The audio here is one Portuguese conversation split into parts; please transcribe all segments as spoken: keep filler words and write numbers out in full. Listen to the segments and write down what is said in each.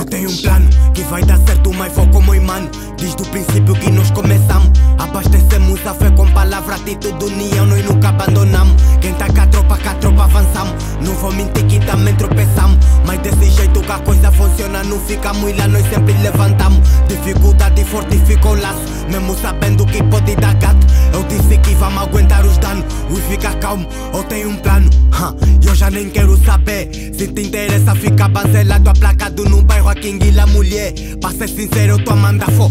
Eu tenho um plano que vai dar certo, mas vou como imã. Desde o princípio que nós começamos, abastecemos a fé com palavra, atitude, união, nós nunca abandonamos. Quem tá com a tropa, com a tropa avançamos. Não vou mentir que também tropeçamos, mas desse jeito que a coisa funciona, não ficamos lá, nós sempre levantamos. Dificuldade fortifica o laço, mesmo sabendo que pode dar gato. Eu disse que vamos aguentar os danos, e fica calmo, eu tenho um plano. E eu já nem quero saber, se te interessa fica banzelado, aplacado num bairro aqui em Guila Mulher. Pra ser sincero, eu tô a mandar fo.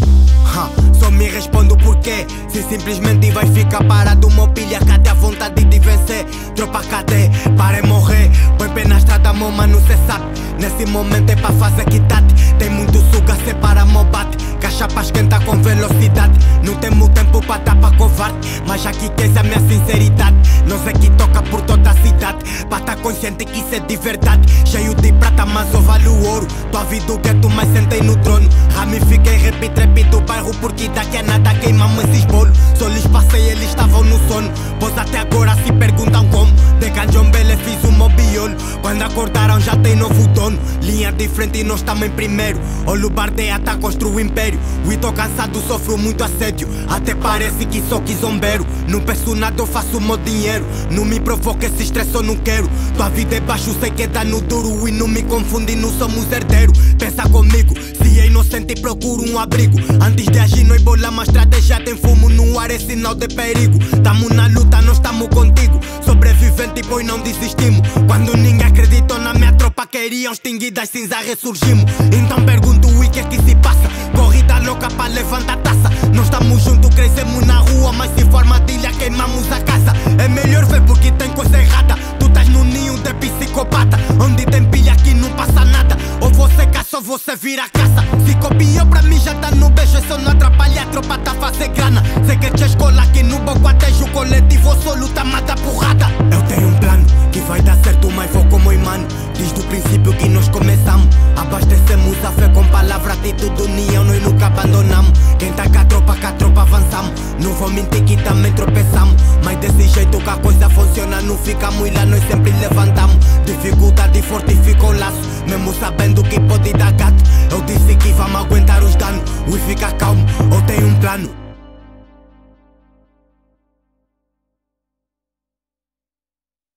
Só me respondo porquê, se simplesmente vai ficar parado. Uma pilha, cadê a vontade de vencer? Tropa, cadê? Para morrer, põe pé na estrada, meu mano, cê sabe. Nesse momento é pra fazer equidade. Tem muito suga, separa, mo bate. Caixa pra esquentar com velocidade. Não temos tempo pra dar pra covarde, mas aqui que essa é a minha sinceridade. Nós é que toca por toda a cidade, pra tá consciente que isso é de verdade. Cheio de prata, mas só vale o ouro. Tua vida o gueto, mas sentei no trono. Ramifiquei, repito, repito o bairro, porque daqui a nada queimamos esses bolos. Só lhes passei, eles estavam no sono. Pois até agora se perguntam como. De Canjombele fiz um mobiolo. Quando acordaram já tem novo dono. Linha de frente e nós estamos em primeiro. Olho bardeia, tá construindo império. O Ito cansado sofreu muito assédio, até parece que só quis zombeiro. Não peço nada, eu faço o meu dinheiro. Não me provoca esse estresse, eu não quero. Tua vida é baixo, sei que é dano duro. E não me confunde, não somos herdeiro. Pensa comigo, se é inocente procuro um abrigo. Antes de agir nós bolamos a estratégia. Tem fumo no ar, é sinal de perigo. Tamo na luta, nós tamo contigo. Sobrevivente, pois não desistimos. Quando ninguém acreditou na minha tropa, queriam extinguir das cinzas, ressurgimos. Então pergunto o que é que se passa. Corrida louca pra levantar a taça. Nós estamos juntos, crescemos na rua, mas se for armadilha queimamos a casa. É melhor ver porque tem coisa errada. Tu estás no ninho de psicopata, onde tem pilha que não passa nada. Ou você caça ou você vira caça. Se copiou pra mim já tá no beijo, é só não atrapalhar, a tropa tá a fazer grana. Sei que te escola aqui no boco até o coletivo, só luta, mata porrada. Eu tenho um plano que vai dar certo, mas vou como imã. Desde o princípio que nós começamos, abastecemos a fé com palavra, atitude, união, nós nunca abandonamos. Quem tá com a tropa, com a tropa avançamos. Não vou mentir que também tropeçamos, mas desse jeito que a coisa funciona, não ficamos lá, nós sempre levantamos. Dificuldade fortifica o laço, mesmo sabendo que pode dar gato. Eu disse que vamos aguentar os danos, e fica calmo, eu tenho um plano.